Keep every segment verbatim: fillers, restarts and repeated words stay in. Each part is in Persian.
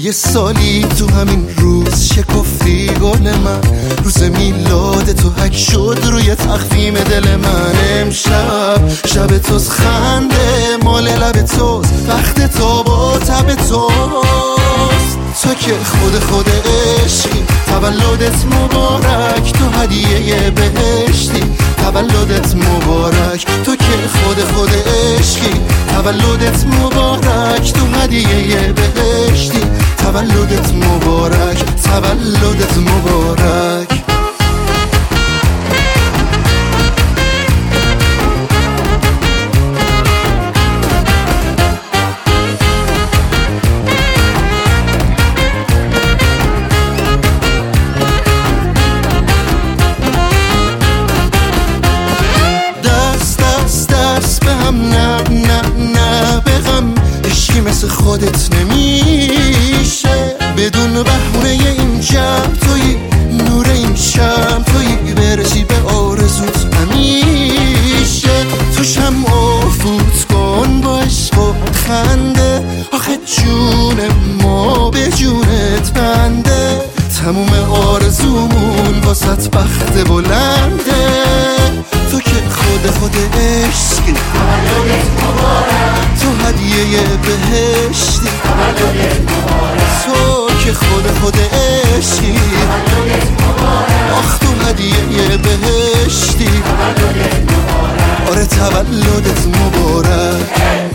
یه سالی تو همین روز شکفتی گل من، روز میلاد تو حک شد روی تخفیم دل من. امشب شب توز خنده مال لب توز، وقت تو با تب توست. تو که خود خود عشقی، تولدت مبارک، تو هدیه بهشتی، تولدت مبارک. تو که خود خود عشقی، تولدت مبارک، تو هدیه بهشتی، تولدت مبارک، تولدت مبارک. مثل خودت نمیشه بدون بهونه این شب، توی نور این شب، توی برسی به آرزوت همیشه. تو شمع فوت کن با عشق و خنده، آخه جون ما به جونت بنده. تموم آرزومون واسط بخت بلنده. تو که خود خود عشقی، تولدت مبارک، تو هدیه بهشتی، تولدت مبارک. تو که خود خود عشقی، تولدت مبارک، آخ تو هدیه بهشتی، تولدت مبارک. آره تولدت مبارک.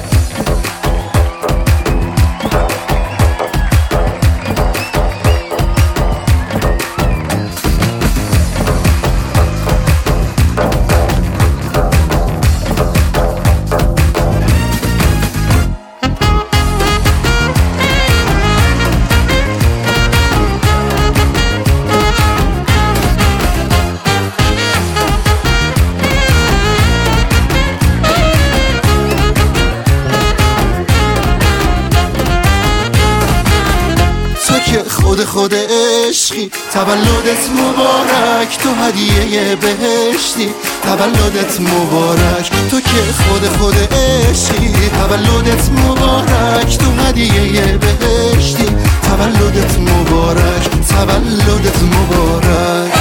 خود خود عشقی، تولدت مبارک، تو هدیه بهشتی، تولدت مبارک. تو که خود خود عشقی، تولدت مبارک، تو هدیه بهشتی، تولدت مبارک، تولدت مبارک.